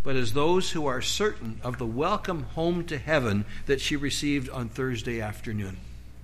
but as those who are certain of the welcome home to heaven that she received on Thursday afternoon.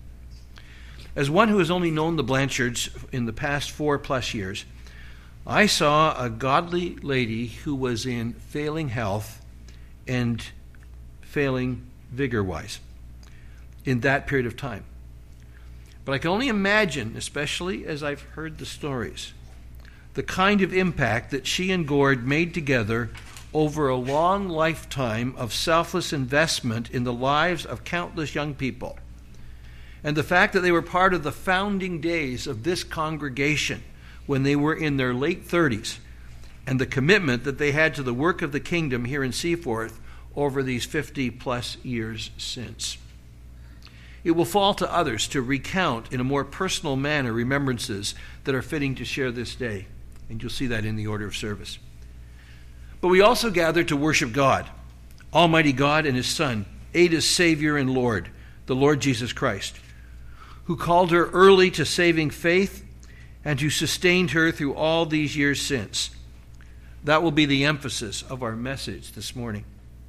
As one who has only known the Blanchards in the past 4+ years, I saw a godly lady who was in failing health and failing vigor-wise in that period of time. But I can only imagine, especially as I've heard the stories, the kind of impact that she and Gord made together over a long lifetime of selfless investment in the lives of countless young people. And the fact that they were part of the founding days of this congregation when they were in their late 30s, and the commitment that they had to the work of the kingdom here in Seaforth over these 50+ years since. It will fall to others to recount in a more personal manner remembrances that are fitting to share this day, and you'll see that in the order of service. But we also gather to worship God, Almighty God and His Son, Ada's Savior and Lord, the Lord Jesus Christ, who called her early to saving faith and who sustained her through all these years since. That will be the emphasis of our message this morning.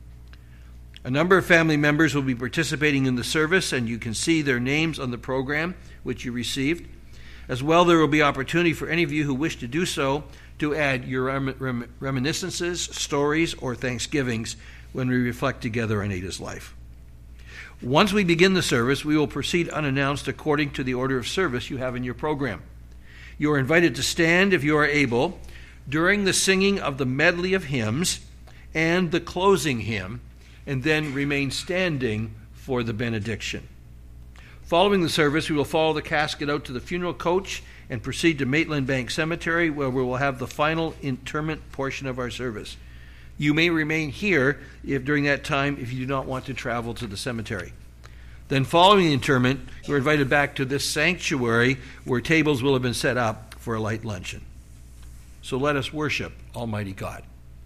A number of family members will be participating in the service, and you can see their names on the program which you received. As well, there will be opportunity for any of you who wish to do so to add your reminiscences, stories, or thanksgivings when we reflect together on Ada's life. Once we begin the service, we will proceed unannounced according to the order of service you have in your program. You are invited to stand, if you are able, during the singing of the medley of hymns and the closing hymn, and then remain standing for the benediction. Following the service, we will follow the casket out to the funeral coach and proceed to Maitland Bank Cemetery, where we will have the final interment portion of our service. You may remain here during that time if you do not want to travel to the cemetery. Then following the interment, you are invited back to this sanctuary where tables will have been set up for a light luncheon. So let us worship Almighty God.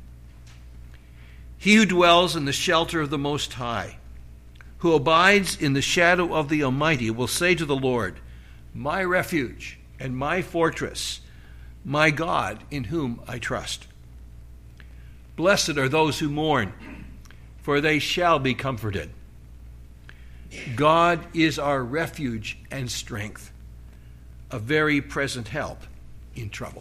He who dwells in the shelter of the Most High, who abides in the shadow of the Almighty, will say to the Lord, my refuge and my fortress, my God in whom I trust. Blessed are those who mourn, for they shall be comforted. God is our refuge and strength, a very present help in trouble.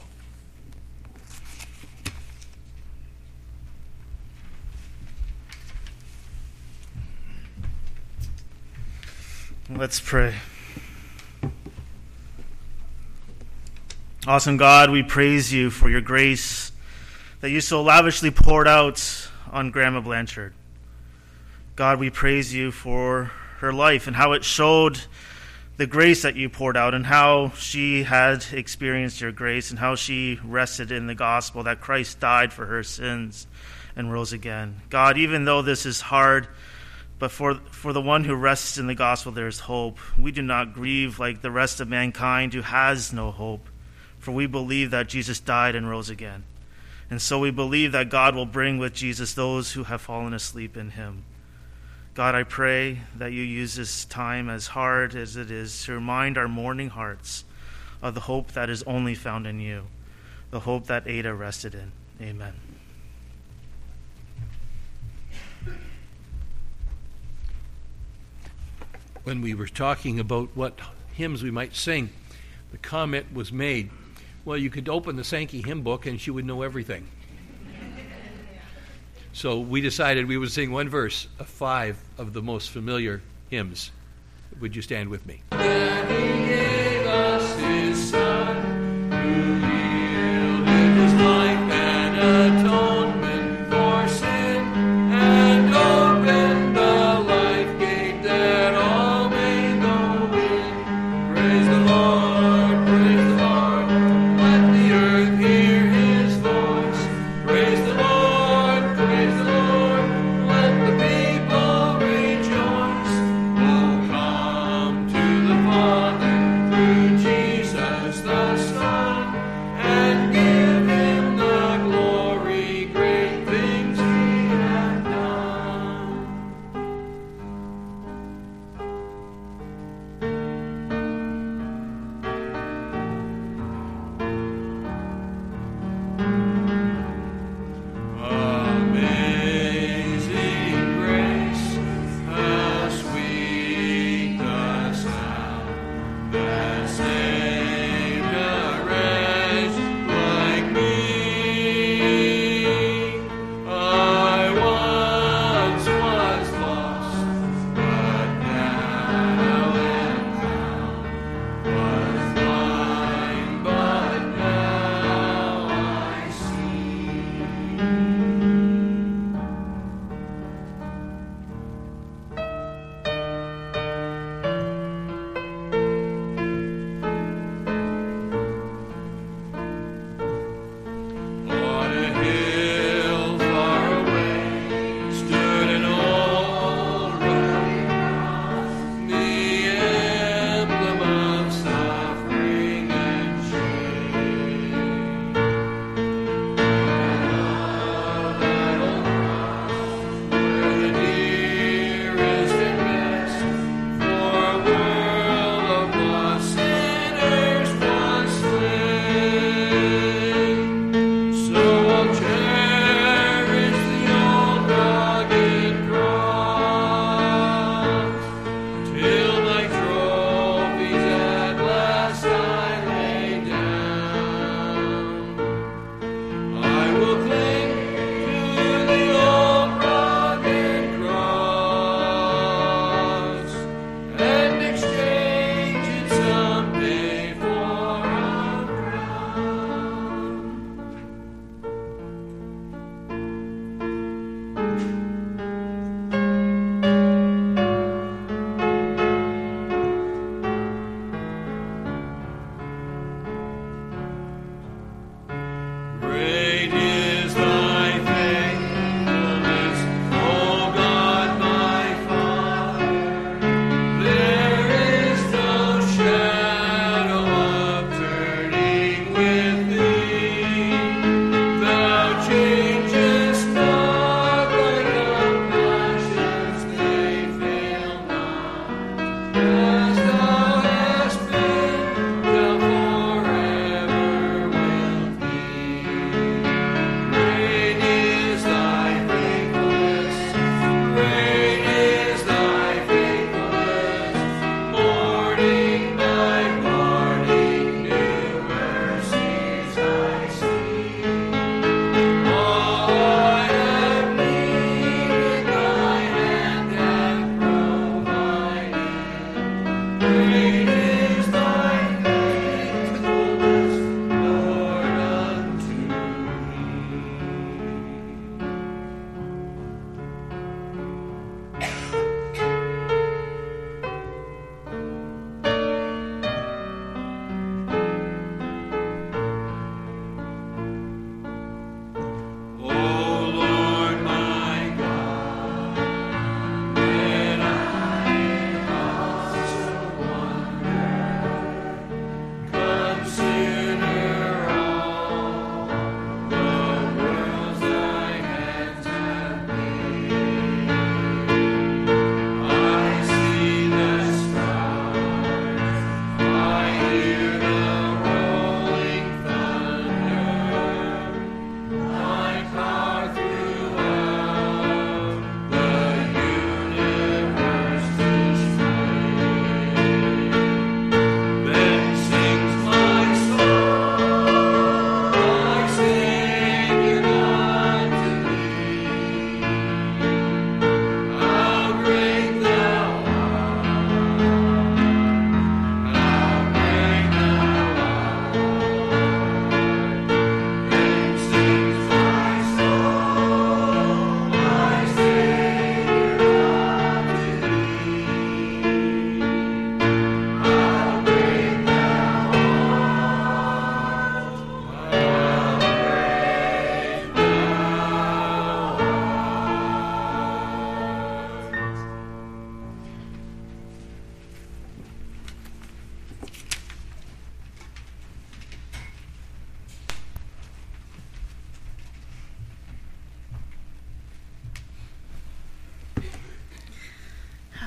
Let's pray. Awesome God, we praise you for your grace that you so lavishly poured out on Grandma Blanchard. God, we praise you for her life and how it showed the grace that you poured out and how she had experienced your grace and how she rested in the gospel that Christ died for her sins and rose again. God, even though this is hard, but for the one who rests in the gospel, there is hope. We do not grieve like the rest of mankind who has no hope, for we believe that Jesus died and rose again. And so we believe that God will bring with Jesus those who have fallen asleep in him. God, I pray that you use this time, as hard as it is, to remind our mourning hearts of the hope that is only found in you, the hope that Ada rested in. Amen. When we were talking about what hymns we might sing, the comment was made, well, you could open the Sankey hymn book and she would know everything. So we decided we would sing one verse of 5 of the most familiar hymns. Would you stand with me? Then he gave us his Son, who yielded his life and atonement for sin, and opened the life gate that all may go in. Praise the Lord, praise the Lord, let the earth hear his voice. Praise the Lord, let the people rejoice. Oh, come to the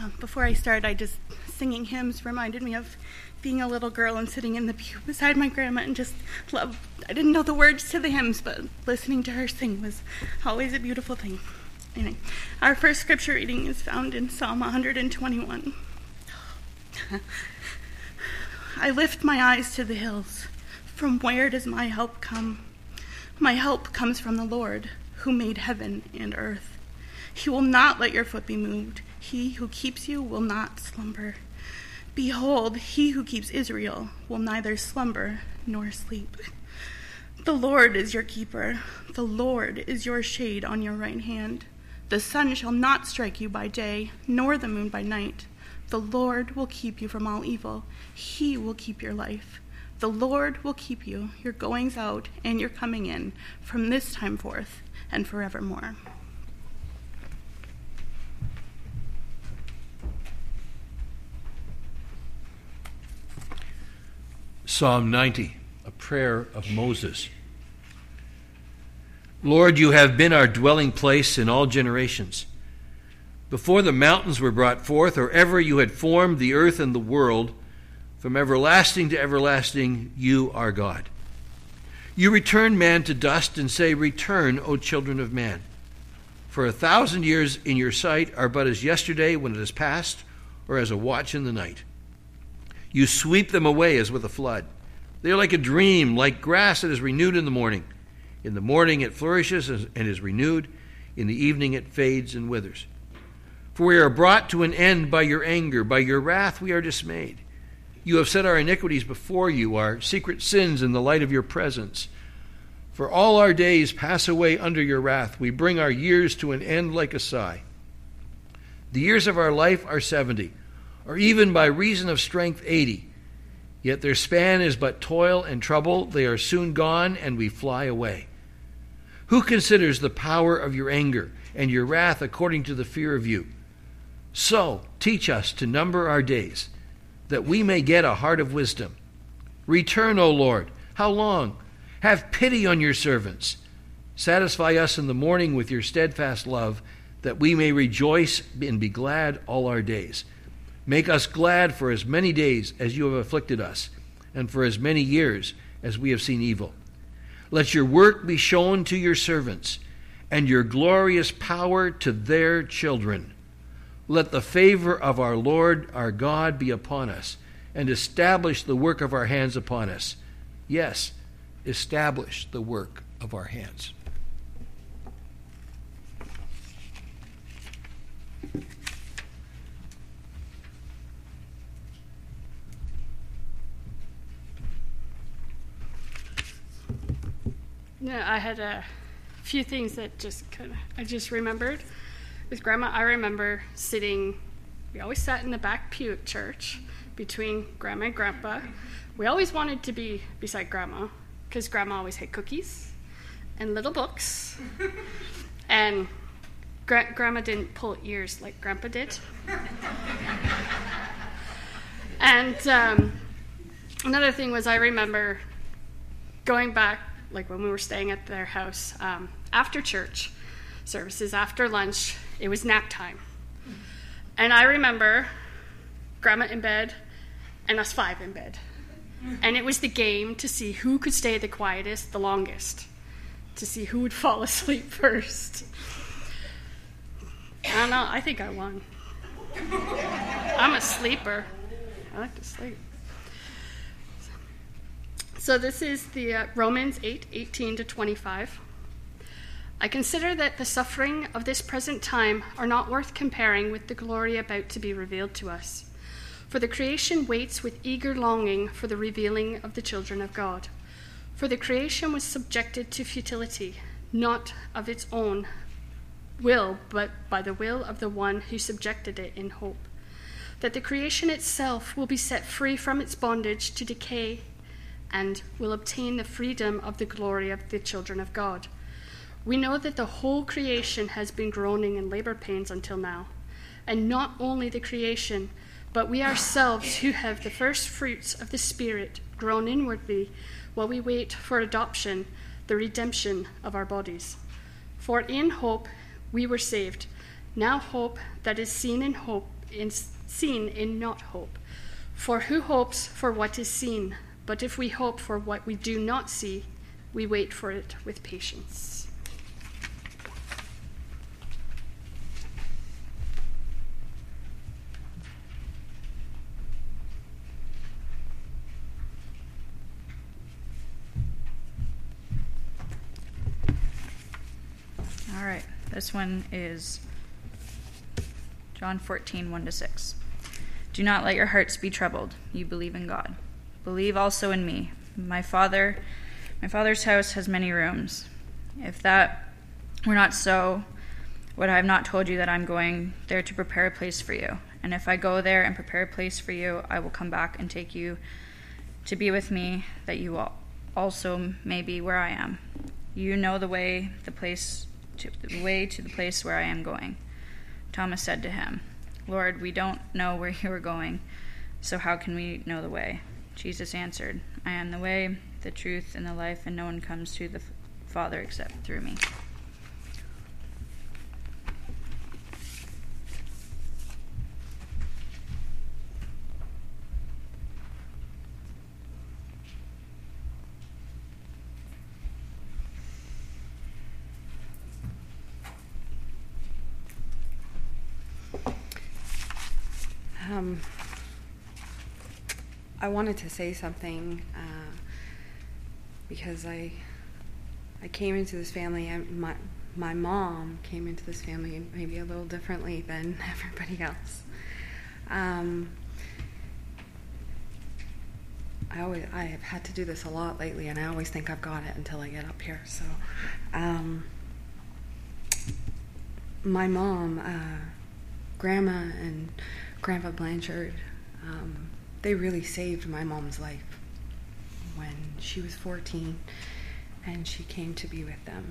Before I started, singing hymns reminded me of being a little girl and sitting in the pew beside my grandma and just love. I didn't know the words to the hymns, but listening to her sing was always a beautiful thing. Anyway, our first scripture reading is found in Psalm 121. I lift my eyes to the hills. From where does my help come? My help comes from the Lord, who made heaven and earth. He will not let your foot be moved. He who keeps you will not slumber. Behold, he who keeps Israel will neither slumber nor sleep. The Lord is your keeper. The Lord is your shade on your right hand. The sun shall not strike you by day, nor the moon by night. The Lord will keep you from all evil. He will keep your life. The Lord will keep you, your goings out and your coming in, from this time forth and forevermore. Psalm 90, a prayer of Moses. Lord, you have been our dwelling place in all generations. Before the mountains were brought forth, or ever you had formed the earth and the world, from everlasting to everlasting, you are God. You return man to dust and say, Return, O children of man. For 1,000 years in your sight are but as yesterday when it is past, or as a watch in the night. You sweep them away as with a flood. They are like a dream, like grass that is renewed in the morning. In the morning it flourishes and is renewed. In the evening it fades and withers. For we are brought to an end by your anger. By your wrath we are dismayed. You have set our iniquities before you, our secret sins in the light of your presence. For all our days pass away under your wrath. We bring our years to an end like a sigh. The years of our life are 70, or even by reason of strength 80. Yet their span is but toil and trouble. They are soon gone, and we fly away. Who considers the power of your anger and your wrath according to the fear of you? So teach us to number our days, that we may get a heart of wisdom. Return, O Lord. How long? Have pity on your servants. Satisfy us in the morning with your steadfast love, that we may rejoice and be glad all our days. Make us glad for as many days as you have afflicted us, and for as many years as we have seen evil. Let your work be shown to your servants, and your glorious power to their children. Let the favor of our Lord our God be upon us, and establish the work of our hands upon us. Yes, establish the work of our hands. Yeah, I had a few things that I just remembered. With Grandma, I remember we always sat in the back pew at church between Grandma and Grandpa. We always wanted to be beside Grandma because Grandma always had cookies and little books. And Grandma didn't pull ears like Grandpa did. And another thing was I remember going back, like when we were staying at their house, after church services, after lunch, it was nap time. And I remember Grandma in bed and us 5 in bed. And it was the game to see who could stay the quietest the longest, to see who would fall asleep first. I don't know, I think I won. I'm a sleeper. I like to sleep. So this is the Romans 8:18-25. I consider that the suffering of this present time are not worth comparing with the glory about to be revealed to us. For the creation waits with eager longing for the revealing of the children of God. For the creation was subjected to futility, not of its own will, but by the will of the one who subjected it in hope, that the creation itself will be set free from its bondage to decay and will obtain the freedom of the glory of the children of God. We know that the whole creation has been groaning in labor pains until now, and not only the creation, but we ourselves who have the first fruits of the Spirit groan inwardly while we wait for adoption, the redemption of our bodies. For in hope we were saved. Now hope that is seen seen in not hope. For who hopes for what is seen? But if we hope for what we do not see, we wait for it with patience. All right, this one is John 14, 1-6. Do not let your hearts be troubled. You believe in God. Believe also in me. My Father's house has many rooms. If that were not so, would I have not told you that I'm going there to prepare a place for you? And if I go there and prepare a place for you, I will come back and take you to be with me, that you also may be where I am. You know the way to the place where I am going. Thomas said to him, Lord, we don't know where you are going, so how can we know the way? Jesus answered, I am the way, the truth, and the life, and no one comes to the Father except through me. I wanted to say something because I came into this family, and my mom came into this family maybe a little differently than everybody else. I have had to do this a lot lately, and I always think I've got it until I get up here. So, my mom, Grandma and Grandpa Blanchard, they really saved my mom's life when she was 14 and she came to be with them.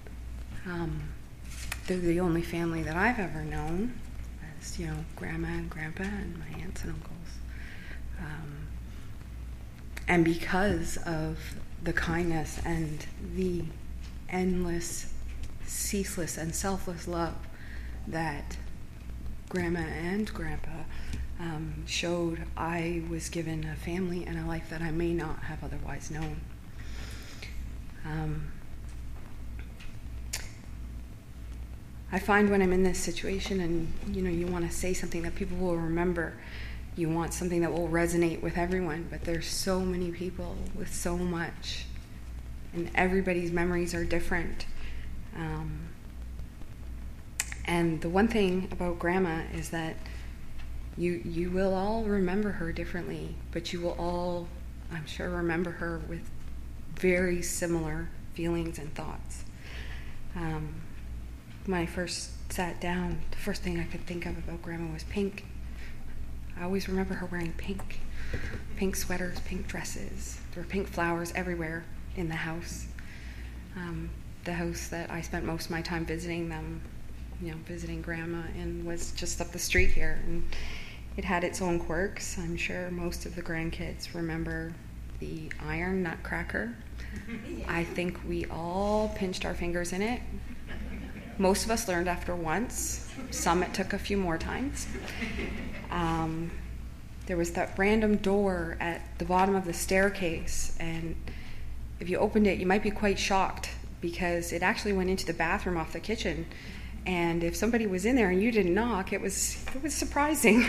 They're the only family that I've ever known, as Grandma and Grandpa and my aunts and uncles. And because of the kindness and the endless, ceaseless, and selfless love that Grandma and Grandpa showed, I was given a family and a life that I may not have otherwise known. I find when I'm in this situation and you want to say something that people will remember, you want something that will resonate with everyone, but there's so many people with so much, and everybody's memories are different. And the one thing about Grandma is that you will all remember her differently, but you will all, I'm sure, remember her with very similar feelings and thoughts. When I first sat down, the first thing I could think of about Grandma was pink. I always remember her wearing pink sweaters, pink dresses. There were pink flowers everywhere in the house. The house that I spent most of my time visiting them, visiting Grandma, and was just up the street here. And it had its own quirks. I'm sure most of the grandkids remember the iron nutcracker. I think we all pinched our fingers in it. Most of us learned after once. Some it took a few more times. There was that random door at the bottom of the staircase, and if you opened it, you might be quite shocked because it actually went into the bathroom off the kitchen. And if somebody was in there and you didn't knock, it was surprising.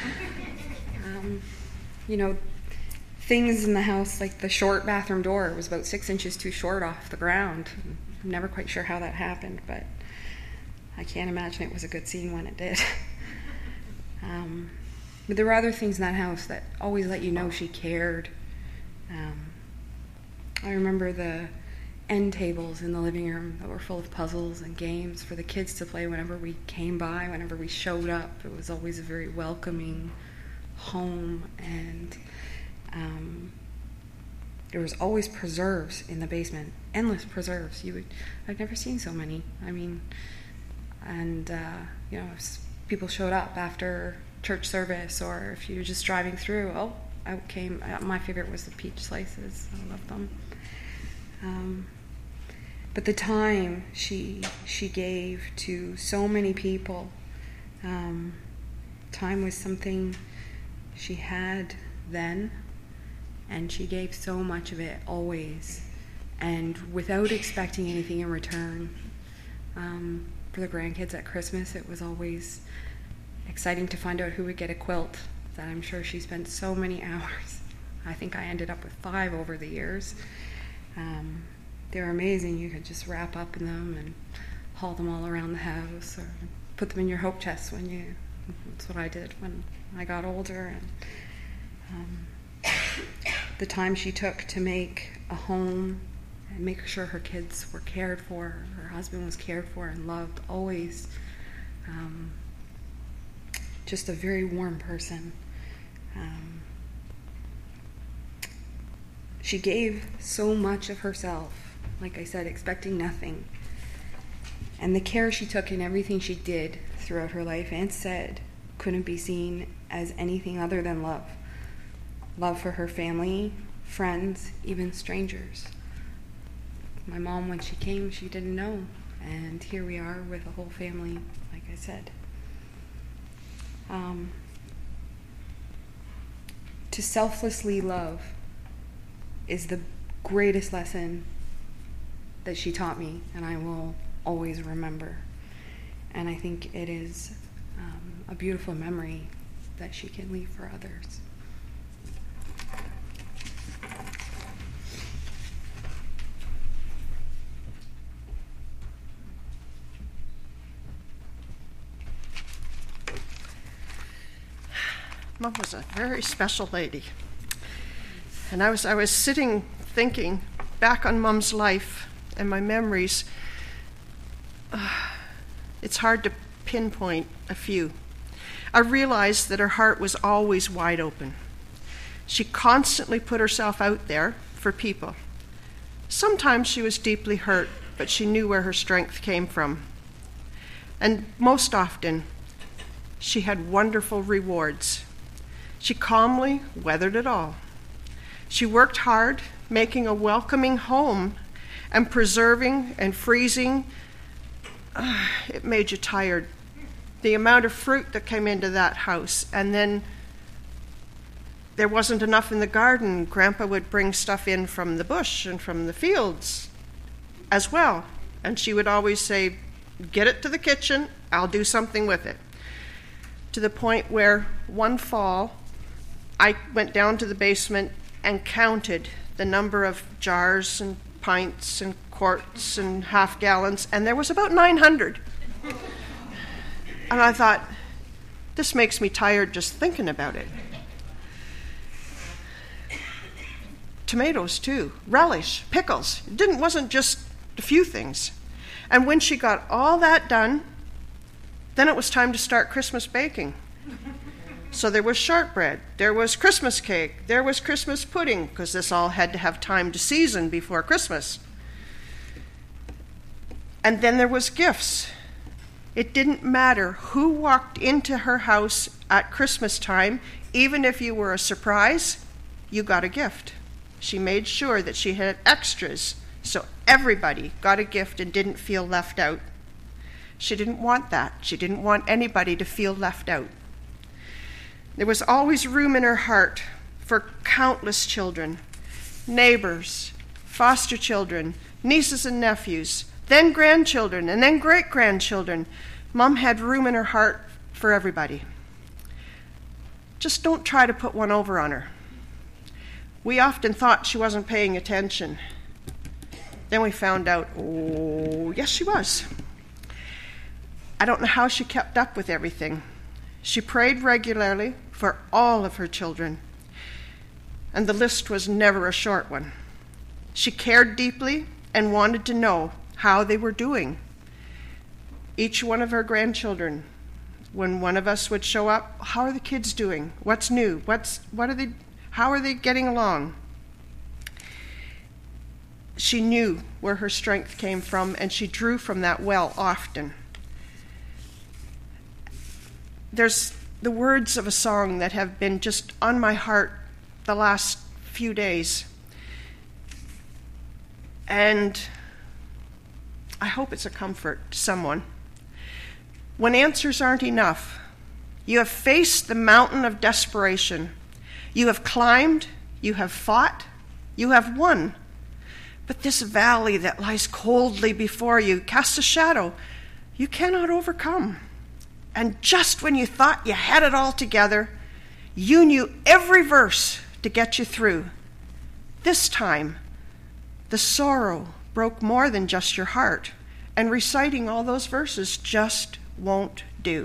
Things in the house, like the short bathroom door, was about 6 inches too short off the ground. I'm never quite sure how that happened, but I can't imagine it was a good scene when it did. But there were other things in that house that always let you know she cared. I remember the end tables in the living room that were full of puzzles and games for the kids to play whenever we came by, whenever we showed up. It was always a very welcoming home, and there was always preserves in the basement, endless preserves. I've never seen so many. If people showed up after church service, or if you were just driving through, out came, my favorite was the peach slices. I loved them. But the time she gave to so many people, Time was something she had then, and she gave so much of it always, and without expecting anything in return. For the grandkids at Christmas, it was always exciting to find out who would get a quilt that I'm sure she spent so many hours. I think I ended up with 5 over the years. They were amazing. You could just wrap up in them and haul them all around the house, or put them in your hope chest that's what I did when I got older. And the time she took to make a home and make sure her kids were cared for, her husband was cared for and loved always. Just a very warm person. She gave so much of herself, like I said, expecting nothing. And the care she took in everything she did throughout her life and said couldn't be seen as anything other than love. Love for her family, friends, even strangers. My mom, when she came, she didn't know. And here we are with a whole family, like I said. To selflessly love is the greatest lesson that she taught me, and I will always remember. And I think it is a beautiful memory that she can leave for others. Mom was a very special lady. And I was sitting thinking back on Mom's life and my memories. It's hard to pinpoint a few. I realized that her heart was always wide open. She constantly put herself out there for people. Sometimes she was deeply hurt, but she knew where her strength came from. And most often, she had wonderful rewards. She calmly weathered it all. She worked hard, making a welcoming home and preserving and freezing. It made you tired. The amount of fruit that came into that house, and then there wasn't enough in the garden. Grandpa would bring stuff in from the bush and from the fields as well. And she would always say, "Get it to the kitchen, I'll do something with it." To the point where one fall, I went down to the basement and counted the number of jars and pints and quarts and half gallons, and there was about 900. And I thought, this makes me tired just thinking about it. Tomatoes too, relish, pickles. It wasn't just a few things. And when she got all that done, then it was time to start Christmas baking. So there was shortbread, there was Christmas cake, there was Christmas pudding, because this all had to have time to season before Christmas. And then there was gifts. It didn't matter who walked into her house at Christmas time, even if you were a surprise, you got a gift. She made sure that she had extras, so everybody got a gift and didn't feel left out. She didn't want that. She didn't want anybody to feel left out. There was always room in her heart for countless children, neighbors, foster children, nieces and nephews, then grandchildren, and then great-grandchildren. Mom had room in her heart for everybody. Just don't try to put one over on her. We often thought she wasn't paying attention. Then we found out, oh, yes, she was. I don't know how she kept up with everything. She prayed regularly for all of her children, and the list was never a short one. She cared deeply and wanted to know how they were doing. Each one of her grandchildren, when one of us would show up, how are the kids doing? What's new? How are they getting along? She knew where her strength came from, and she drew from that well often. There's the words of a song that have been just on my heart the last few days. And I hope it's a comfort to someone. When answers aren't enough, You have faced the mountain of desperation. You have climbed, you have fought, you have won. But this valley that lies coldly before you casts a shadow you cannot overcome. And just when you thought you had it all together, you knew every verse to get you through. This time, the sorrow broke more than just your heart, and reciting all those verses just won't do.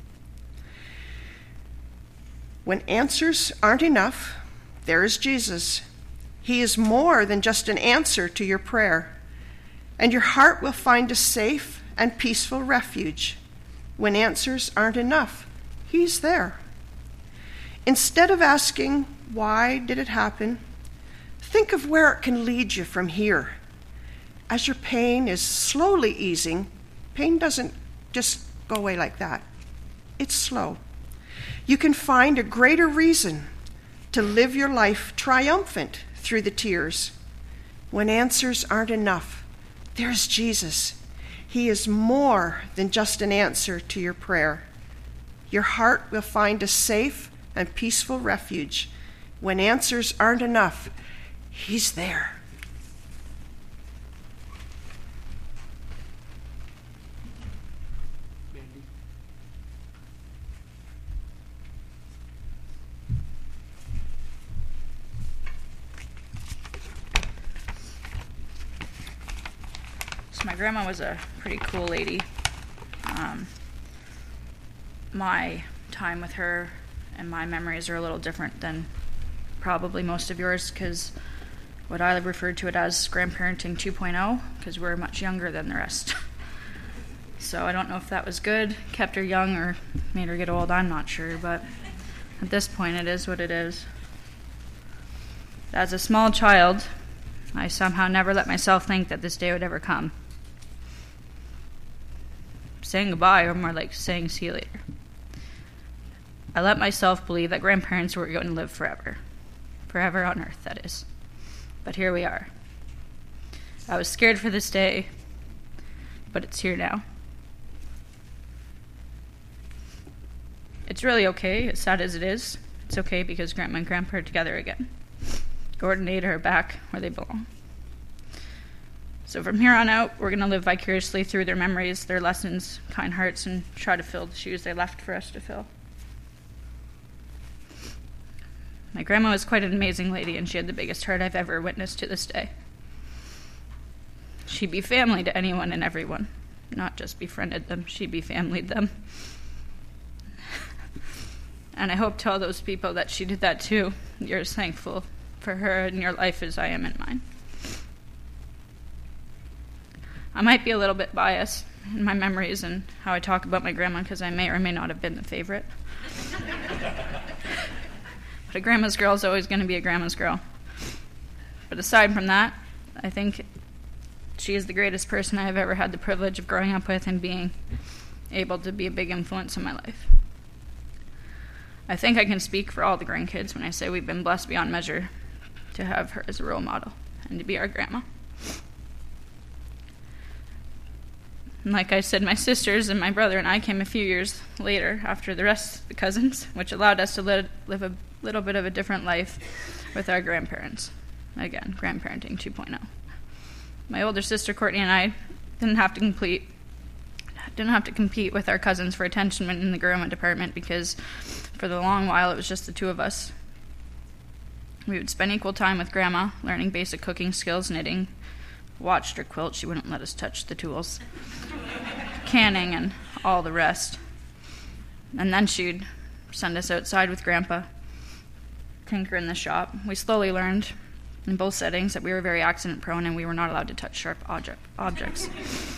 When answers aren't enough, there is Jesus. He is more than just an answer to your prayer, and your heart will find a safe and peaceful refuge. When answers aren't enough, he's there. Instead of asking, why did it happen, think of where it can lead you from here. As your pain is slowly easing, pain doesn't just go away like that. It's slow. You can find a greater reason to live your life triumphant through the tears. When answers aren't enough, there's Jesus. He is more than just an answer to your prayer. Your heart will find a safe and peaceful refuge. When answers aren't enough, he's there. So my grandma was a pretty cool lady. My time with her and my memories are a little different than probably most of yours, because what I referred to it as grandparenting 2.0, because we're much younger than the rest. So I don't know if that was good, kept her young, or made her get old, I'm not sure, but at this point it is what it is. As a small child, I somehow never let myself think that this day would ever come. Saying goodbye, or more like saying see you later. I let myself believe that grandparents were going to live forever. Forever on earth, that is. But here we are. I was scared for this day, but it's here now. It's really okay, as sad as it is. It's okay because Grandma and Grandpa are together again. Gordon and Ada are back where they belong. So from here on out, we're going to live vicariously through their memories, their lessons, kind hearts, and try to fill the shoes they left for us to fill. My grandma was quite an amazing lady, and she had the biggest heart I've ever witnessed to this day. She'd be family to anyone and everyone, not just befriended them, she'd be familyed them. And I hope to all those people that she did that too. You're as thankful for her in your life as I am in mine. I might be a little bit biased in my memories and how I talk about my grandma, because I may or may not have been the favorite. But a grandma's girl is always going to be a grandma's girl. But aside from that, I think she is the greatest person I have ever had the privilege of growing up with and being able to be a big influence in my life. I think I can speak for all the grandkids when I say we've been blessed beyond measure to have her as a role model and to be our grandma. And like I said, my sisters and my brother and I came a few years later after the rest of the cousins, which allowed us to live a little bit of a different life with our grandparents. Again, grandparenting 2.0. My older sister Courtney and I didn't have to compete with our cousins for attention in the grandma department, because for the long while it was just the two of us. We would spend equal time with Grandma, learning basic cooking skills, knitting, watched her quilt, she wouldn't let us touch the tools, canning, and all the rest. And then she'd send us outside with Grandpa, tinker in the shop. We slowly learned in both settings that we were very accident prone and we were not allowed to touch sharp objects.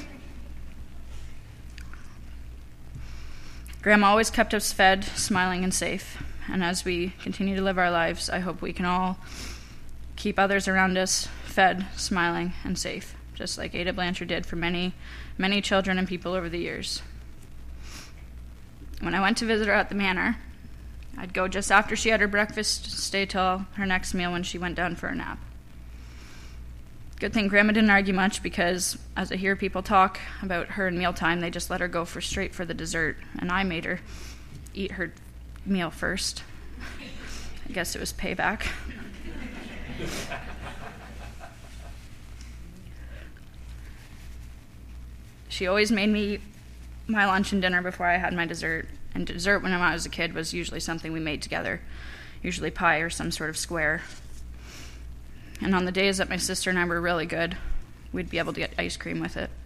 Grandma always kept us fed, smiling, and safe. And as we continue to live our lives, I hope we can all keep others around us fed, smiling, and safe, just like Ada Blanchard did for many, many children and people over the years. When I went to visit her at the manor, I'd go just after she had her breakfast, stay till her next meal when she went down for a nap. Good thing Grandma didn't argue much, because as I hear people talk about her in mealtime, they just let her go straight for the dessert, and I made her eat her meal first. I guess it was payback. She always made me eat my lunch and dinner before I had my dessert. And dessert when I was a kid was usually something we made together, usually pie or some sort of square. And on the days that my sister and I were really good, we'd be able to get ice cream with it.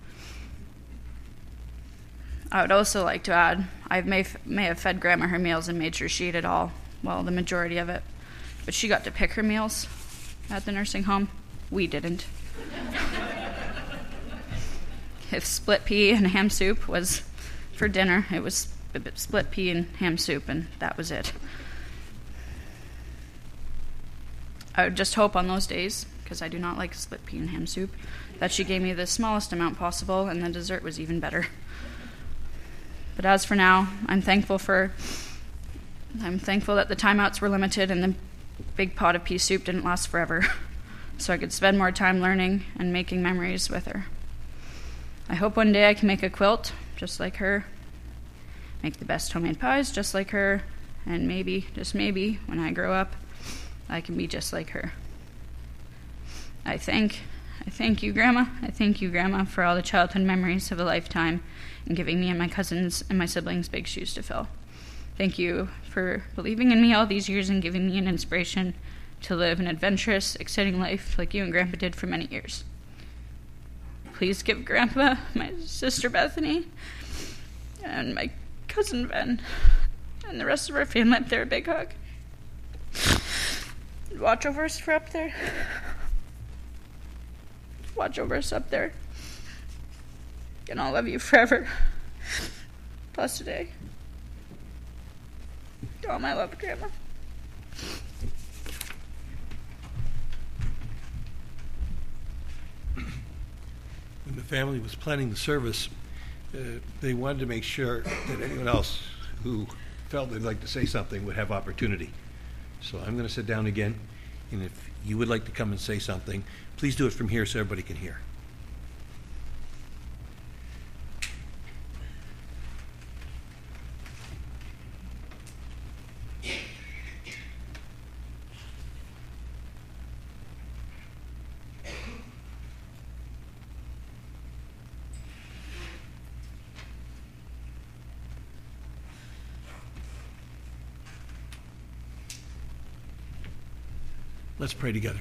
I would also like to add, I may have fed Grandma her meals and made sure she ate it all, well, the majority of it. But she got to pick her meals at the nursing home. We didn't. If split pea and ham soup was for dinner, it was split pea and ham soup, and that was it. I would just hope on those days, because I do not like split pea and ham soup, that she gave me the smallest amount possible, and the dessert was even better. But as for now, I'm thankful that the timeouts were limited and the big pot of pea soup didn't last forever, so I could spend more time learning and making memories with her. I hope one day I can make a quilt just like her, make the best homemade pies just like her, and maybe, just maybe, when I grow up, I can be just like her. I thank you, Grandma. I thank you, Grandma, for all the childhood memories of a lifetime and giving me and my cousins and my siblings big shoes to fill. Thank you for believing in me all these years and giving me an inspiration to live an adventurous, exciting life like you and Grandpa did for many years. Please give Grandpa, my sister Bethany, and my cousin Ben, and the rest of our family up there a big hug. Watch over us up there. Watch over us up there. And I'll love you forever. Plus today. All my love, Grandma. When the family was planning the service, they wanted to make sure that anyone else who felt they'd like to say something would have opportunity. So I'm going to sit down again, and if you would like to come and say something, please do it from here so everybody can hear. Let's pray together.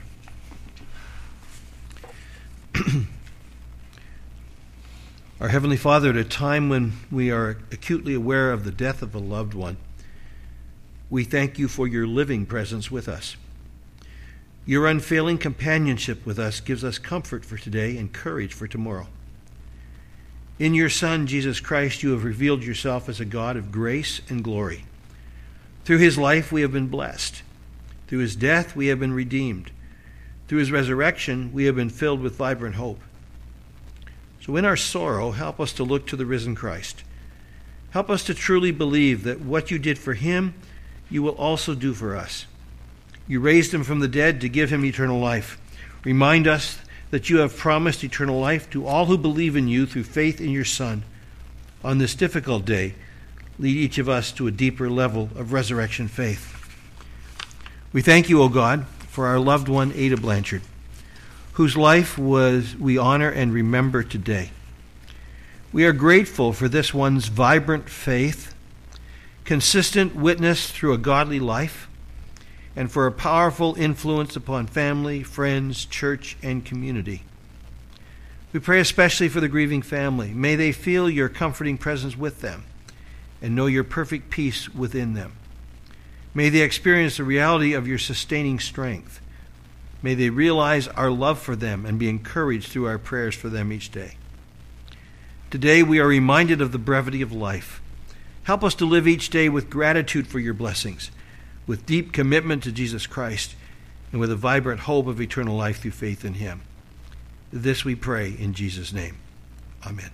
Our Heavenly Father, at a time when we are acutely aware of the death of a loved one, we thank you for your living presence with us. Your unfailing companionship with us gives us comfort for today and courage for tomorrow. In your Son, Jesus Christ, you have revealed yourself as a God of grace and glory. Through his life we have been blessed. Through his death, we have been redeemed. Through his resurrection, we have been filled with vibrant hope. So in our sorrow, help us to look to the risen Christ. Help us to truly believe that what you did for him, you will also do for us. You raised him from the dead to give him eternal life. Remind us that you have promised eternal life to all who believe in you through faith in your Son. On this difficult day, lead each of us to a deeper level of resurrection faith. We thank you, O God, for our loved one, Ada Blanchard, whose life we honor and remember today. We are grateful for this one's vibrant faith, consistent witness through a godly life, and for a powerful influence upon family, friends, church, and community. We pray especially for the grieving family. May they feel your comforting presence with them and know your perfect peace within them. May they experience the reality of your sustaining strength. May they realize our love for them and be encouraged through our prayers for them each day. Today we are reminded of the brevity of life. Help us to live each day with gratitude for your blessings, with deep commitment to Jesus Christ, and with a vibrant hope of eternal life through faith in him. This we pray in Jesus' name. Amen.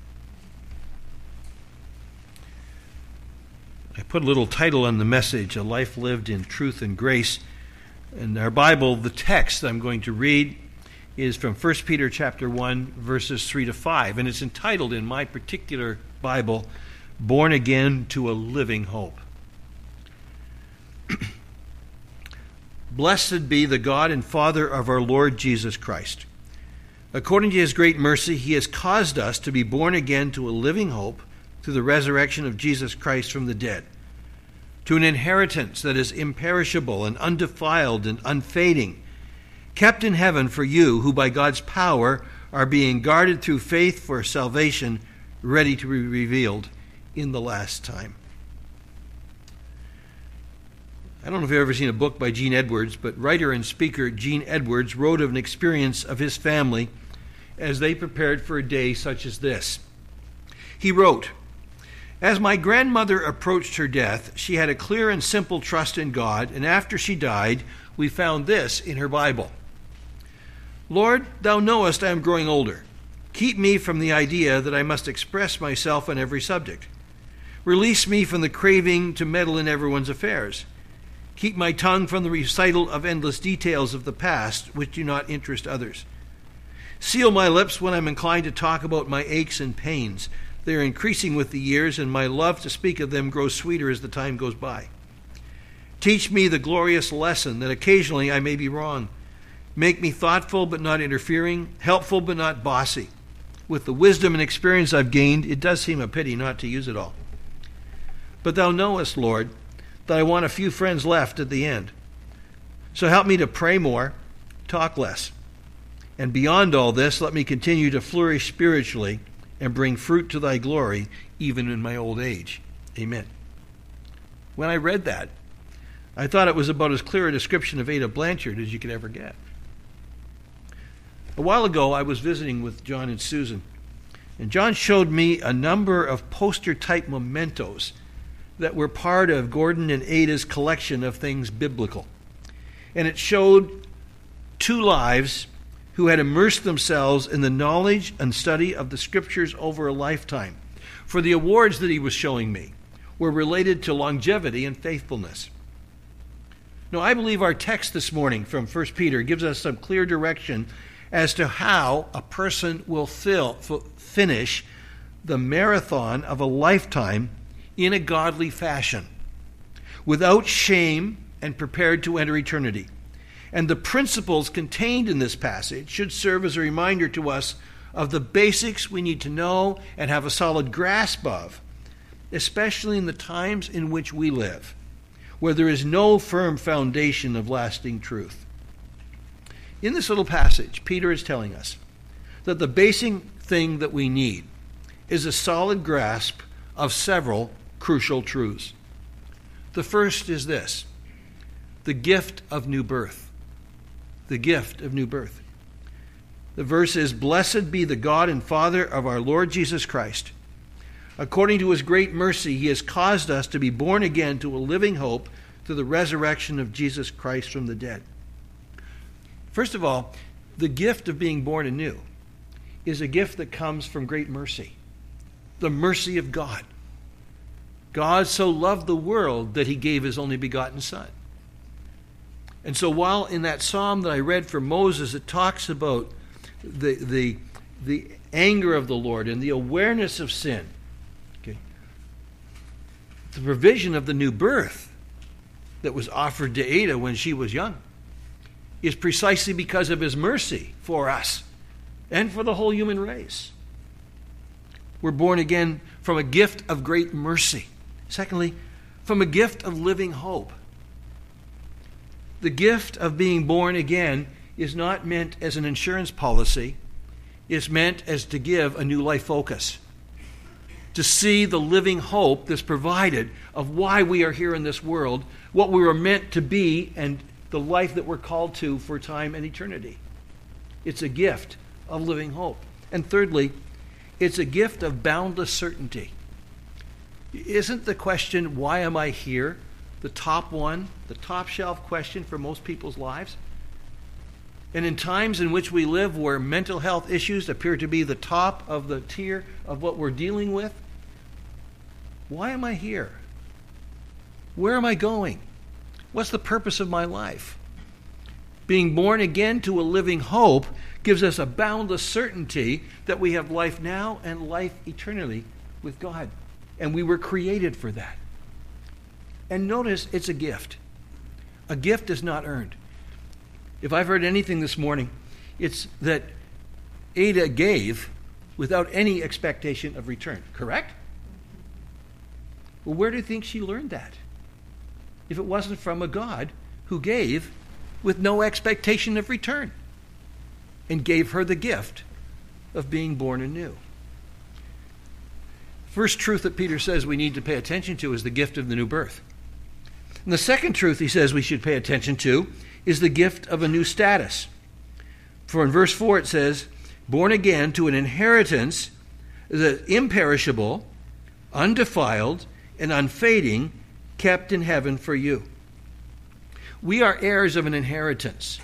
I put a little title on the message, A Life Lived in Truth and Grace. In our Bible, the text I'm going to read is from 1 Peter chapter 1, verses 3 to 5, and it's entitled in my particular Bible, Born Again to a Living Hope. Blessed be the God and Father of our Lord Jesus Christ. According to his great mercy, he has caused us to be born again to a living hope through the resurrection of Jesus Christ from the dead, to an inheritance that is imperishable and undefiled and unfading, kept in heaven for you, who by God's power are being guarded through faith for salvation, ready to be revealed in the last time. I don't know if you've ever seen a book by Gene Edwards, but writer and speaker Gene Edwards wrote of an experience of his family as they prepared for a day such as this. He wrote, "As my grandmother approached her death, she had a clear and simple trust in God, and after she died, we found this in her Bible. Lord, thou knowest I am growing older. Keep me from the idea that I must express myself on every subject. Release me from the craving to meddle in everyone's affairs. Keep my tongue from the recital of endless details of the past which do not interest others. Seal my lips when I'm inclined to talk about my aches and pains. They are increasing with the years, and my love to speak of them grows sweeter as the time goes by. Teach me the glorious lesson that occasionally I may be wrong. Make me thoughtful but not interfering, helpful but not bossy. With the wisdom and experience I've gained, it does seem a pity not to use it all. But thou knowest, Lord, that I want a few friends left at the end. So help me to pray more, talk less. And beyond all this, let me continue to flourish spiritually and bring fruit to thy glory, even in my old age. Amen." When I read that, I thought it was about as clear a description of Ada Blanchard as you could ever get. A while ago, I was visiting with John and Susan, and John showed me a number of poster-type mementos that were part of Gordon and Ada's collection of things biblical. And it showed two lives who had immersed themselves in the knowledge and study of the Scriptures over a lifetime. For the awards that he was showing me were related to longevity and faithfulness. Now, I believe our text this morning from 1 Peter gives us some clear direction as to how a person will finish the marathon of a lifetime in a godly fashion, without shame and prepared to enter eternity. And the principles contained in this passage should serve as a reminder to us of the basics we need to know and have a solid grasp of, especially in the times in which we live, where there is no firm foundation of lasting truth. In this little passage, Peter is telling us that the basic thing that we need is a solid grasp of several crucial truths. The first is this: the gift of new birth. The gift of new birth. The verse is, "Blessed be the God and Father of our Lord Jesus Christ. According to his great mercy, he has caused us to be born again to a living hope through the resurrection of Jesus Christ from the dead." First of all, the gift of being born anew is a gift that comes from great mercy. The mercy of God. God so loved the world that he gave his only begotten Son. And so while in that psalm that I read for Moses, it talks about the anger of the Lord and the awareness of sin, okay, the provision of the new birth that was offered to Ada when she was young is precisely because of his mercy for us and for the whole human race. We're born again from a gift of great mercy. Secondly, from a gift of living hope. The gift of being born again is not meant as an insurance policy. It's meant as to give a new life focus. To see the living hope that's provided of why we are here in this world, what we were meant to be, and the life that we're called to for time and eternity. It's a gift of living hope. And thirdly, it's a gift of boundless certainty. Isn't the question, why am I here, the top shelf question for most people's lives? And in times in which we live where mental health issues appear to be the top of the tier of what we're dealing with, why am I here? Where am I going? What's the purpose of my life? Being born again to a living hope gives us a boundless certainty that we have life now and life eternally with God. And we were created for that. And notice, it's a gift. A gift is not earned. If I've heard anything this morning, it's that Ada gave without any expectation of return. Correct? Well, where do you think she learned that? If it wasn't from a God who gave with no expectation of return and gave her the gift of being born anew. First truth that Peter says we need to pay attention to is the gift of the new birth. And the second truth he says we should pay attention to is the gift of a new status. For in verse 4 it says, born again to an inheritance that imperishable, undefiled, and unfading, kept in heaven for you. We are heirs of an inheritance.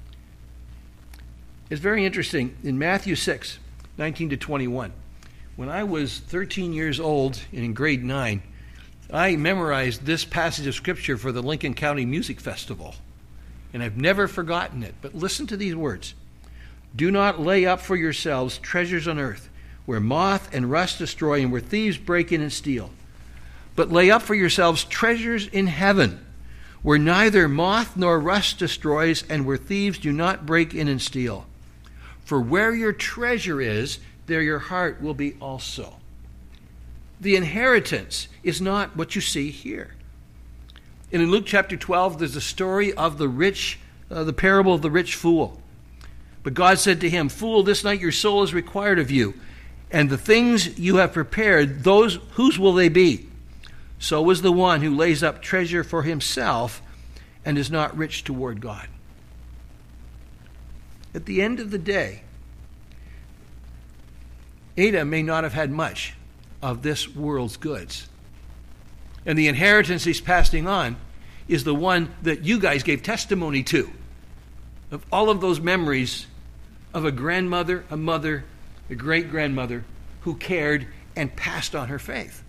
It's very interesting. In Matthew 6, 19 to 21, when I was 13 years old and in grade 9, I memorized this passage of Scripture for the Lincoln County Music Festival. And I've never forgotten it. But listen to these words. Do not lay up for yourselves treasures on earth, where moth and rust destroy and where thieves break in and steal. But lay up for yourselves treasures in heaven, where neither moth nor rust destroys and where thieves do not break in and steal. For where your treasure is, there your heart will be also. The inheritance is not what you see here. And in Luke chapter 12, there's a story of the rich, the parable of the rich fool. But God said to him, fool, this night your soul is required of you, and the things you have prepared, those whose will they be? So is the one who lays up treasure for himself and is not rich toward God. At the end of the day, Ada may not have had much of this world's goods. And the inheritance he's passing on is the one that you guys gave testimony to. Of all of those memories of a grandmother, a mother, a great-grandmother who cared and passed on her faith.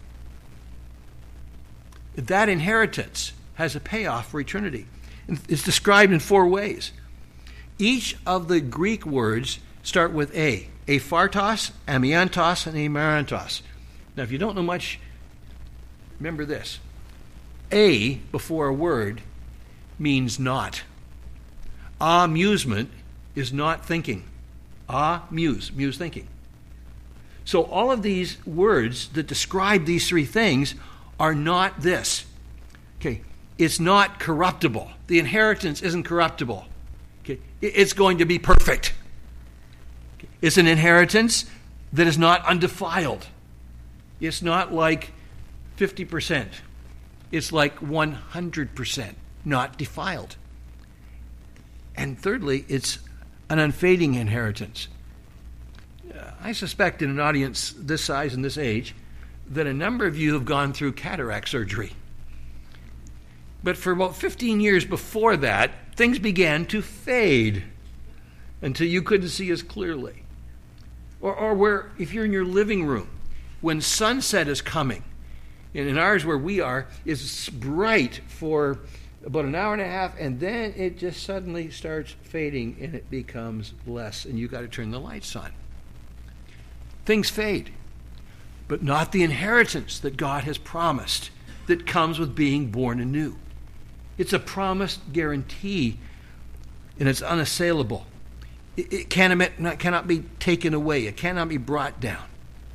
That inheritance has a payoff for eternity. It's described in 4 ways. Each of the Greek words start with a. Aphartos, amiantos, and amarantos. Now, if you don't know much, remember this. A before a word means not. Amusement is not thinking. Muse thinking. So all of these words that describe these 3 things are not this. Okay, it's not corruptible. The inheritance isn't corruptible. Okay, it's going to be perfect. Okay. It's an inheritance that is not undefiled. It's not like 50%. It's like 100% not defiled. And thirdly, it's an unfading inheritance. I suspect in an audience this size and this age that a number of you have gone through cataract surgery. But for about 15 years before that, things began to fade until you couldn't see as clearly. Or where, if you're in your living room, when sunset is coming, and in ours where we are, is bright for about an hour and a half, and then it just suddenly starts fading and it becomes less, and you got to turn the lights on. Things fade, but not the inheritance that God has promised that comes with being born anew. It's a promised guarantee, and it's unassailable. It cannot be taken away. It cannot be brought down.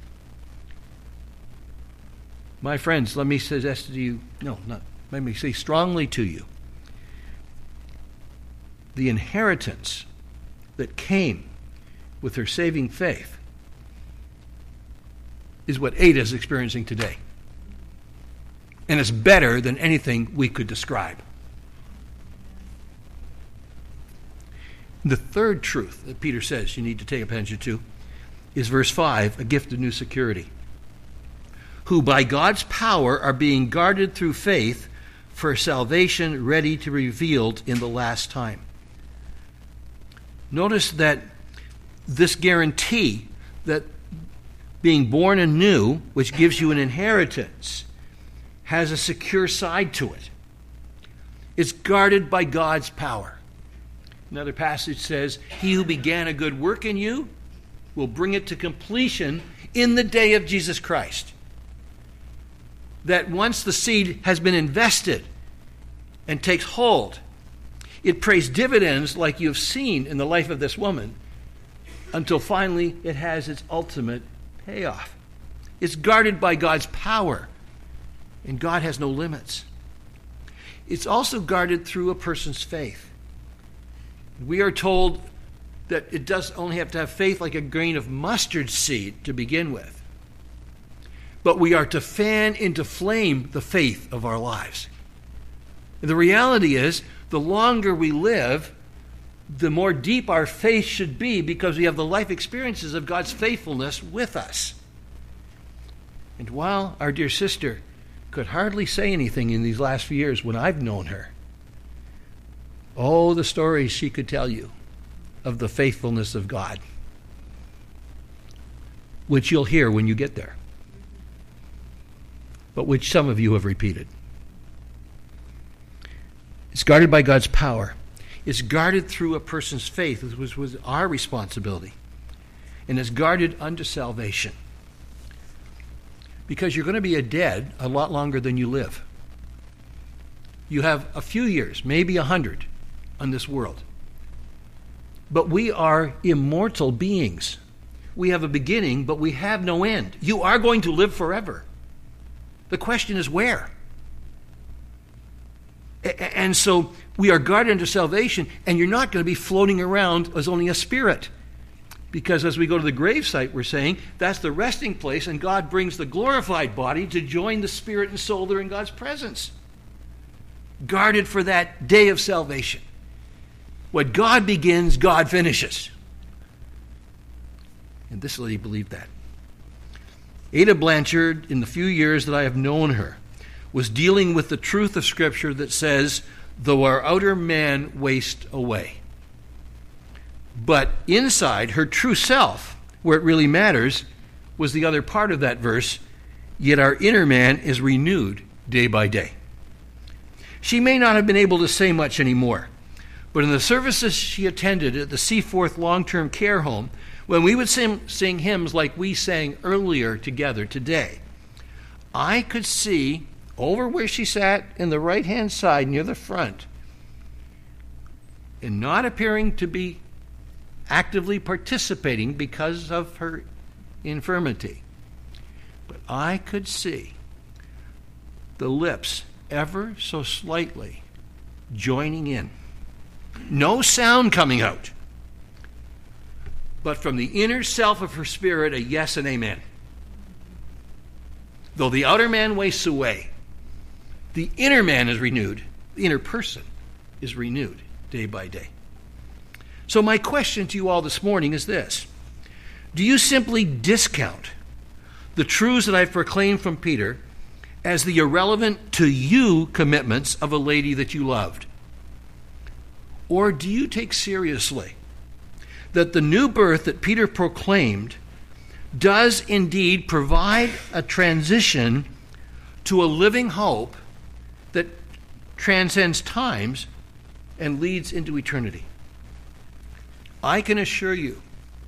My friends, let me suggest to you, let me say strongly to you, the inheritance that came with her saving faith is what Ada is experiencing today. And it's better than anything we could describe. The third truth that Peter says you need to take attention to is verse 5, a gift of new security. Who by God's power are being guarded through faith for salvation ready to be revealed in the last time. Notice that this guarantee that being born anew, which gives you an inheritance, has a secure side to it. It's guarded by God's power. Another passage says, he who began a good work in you will bring it to completion in the day of Jesus Christ. That once the seed has been invested and takes hold It pays dividends like you've seen in the life of this woman until finally it has its ultimate payoff. It's guarded by God's power, and God has no limits. It's also guarded through a person's faith. We are told that it does only have to have faith like a grain of mustard seed to begin with. But we are to fan into flame the faith of our lives. And the reality is, the longer we live, the more deep our faith should be because we have the life experiences of God's faithfulness with us. And while our dear sister could hardly say anything in these last few years when I've known her, oh, the stories she could tell you of the faithfulness of God, which you'll hear when you get there, but which some of you have repeated. It's guarded by God's power. It's guarded through a person's faith, which was our responsibility. And it's guarded unto salvation. Because you're going to be dead a lot longer than you live. You have a few years, maybe 100, on this world. But we are immortal beings. We have a beginning, but we have no end. You are going to live forever. The question is where? And so we are guarded unto salvation, and you're not going to be floating around as only a spirit. Because as we go to the gravesite, we're saying that's the resting place, and God brings the glorified body to join the spirit and soul that are in God's presence. Guarded for that day of salvation. What God begins, God finishes. And this lady believed that. Ada Blanchard, in the few years that I have known her, was dealing with the truth of Scripture that says, though our outer man waste away. But inside, her true self, where it really matters, was the other part of that verse, yet our inner man is renewed day by day. She may not have been able to say much anymore, but in the services she attended at the Seaforth Long-Term Care Home, when we would sing hymns like we sang earlier together today, I could see over where she sat in the right-hand side near the front, and not appearing to be actively participating because of her infirmity, but I could see the lips ever so slightly joining in. No sound coming out, but from the inner self of her spirit, a yes and amen. Though the outer man wastes away, the inner man is renewed. The inner person is renewed day by day. So my question to you all this morning is this. Do you simply discount the truths that I've proclaimed from Peter as the irrelevant to you commitments of a lady that you loved? Or do you take seriously that the new birth that Peter proclaimed does indeed provide a transition to a living hope that transcends times and leads into eternity? I can assure you,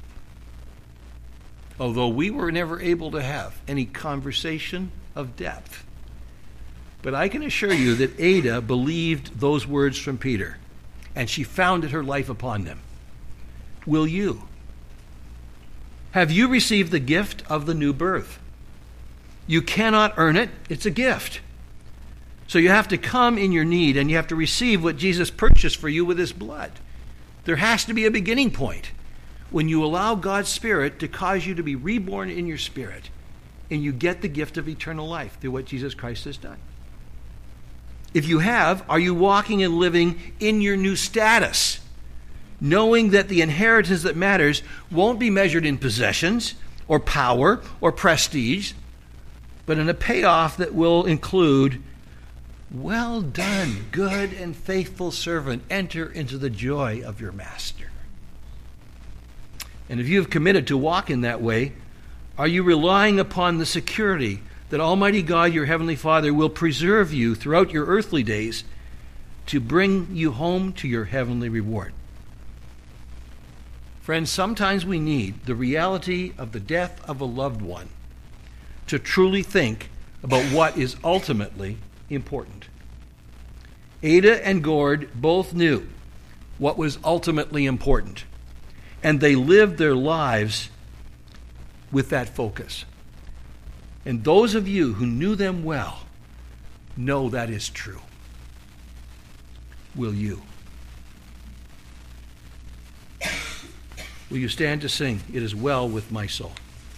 although we were never able to have any conversation of depth, but I can assure you that Ada believed those words from Peter, and she founded her life upon them. Will you? Have you received the gift of the new birth? You cannot earn it. It's a gift. So you have to come in your need, and you have to receive what Jesus purchased for you with his blood. There has to be a beginning point when you allow God's Spirit to cause you to be reborn in your spirit, and you get the gift of eternal life through what Jesus Christ has done. If you have, are you walking and living in your new status, knowing that the inheritance that matters won't be measured in possessions or power or prestige, but in a payoff that will include, well done, good and faithful servant, enter into the joy of your master. And if you have committed to walk in that way, are you relying upon the security that Almighty God, your Heavenly Father, will preserve you throughout your earthly days to bring you home to your heavenly reward? Friends, sometimes we need the reality of the death of a loved one to truly think about what is ultimately important. Ada and Gord both knew what was ultimately important. And they lived their lives with that focus. And those of you who knew them well know that is true. Will you? Will you stand to sing, "It Is Well With My Soul"?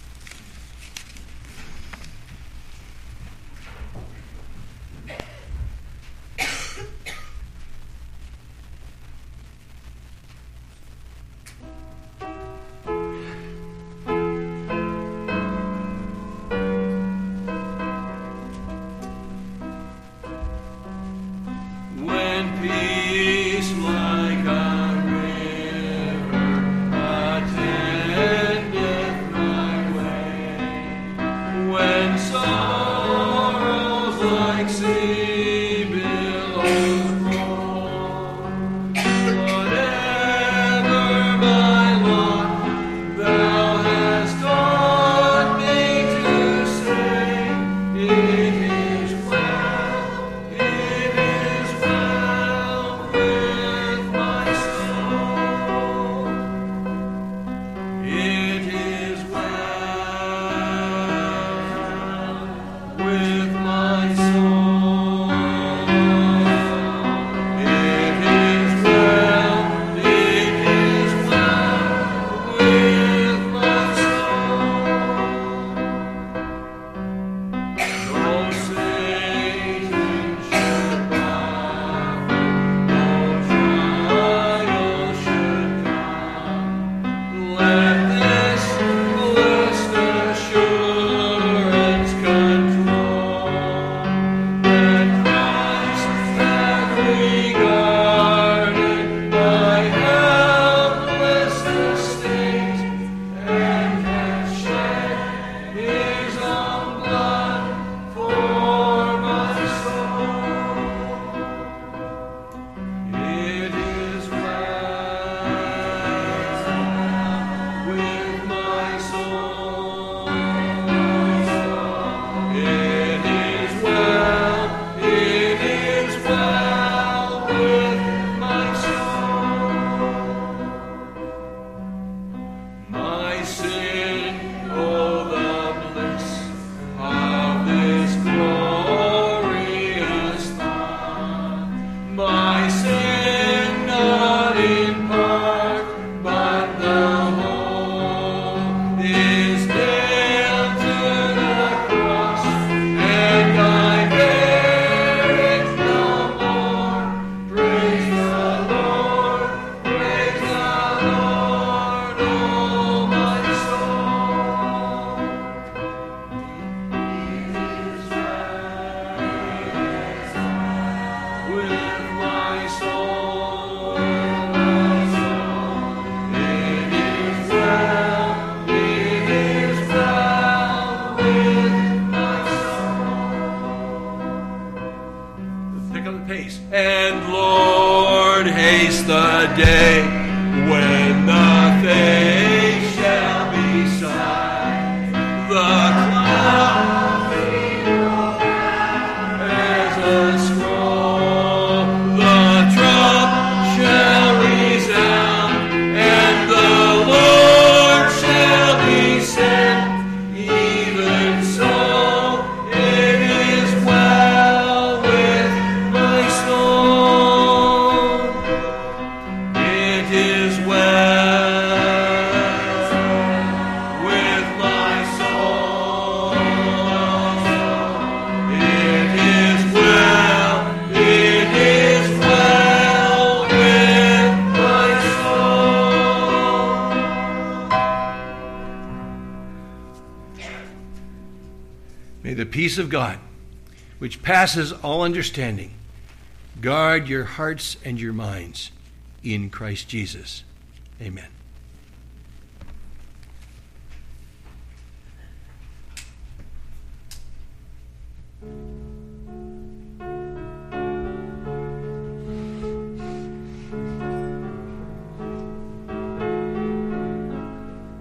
And Lord, haste the day when the face shall be sight. The clouds as a scroll, the trump shall resound, and the Lord shall descend. Even so, it is well with my soul. It is well with my soul. It is well with my soul. May the peace of God, which passes all understanding, guard your hearts and your minds in Christ Jesus. Amen.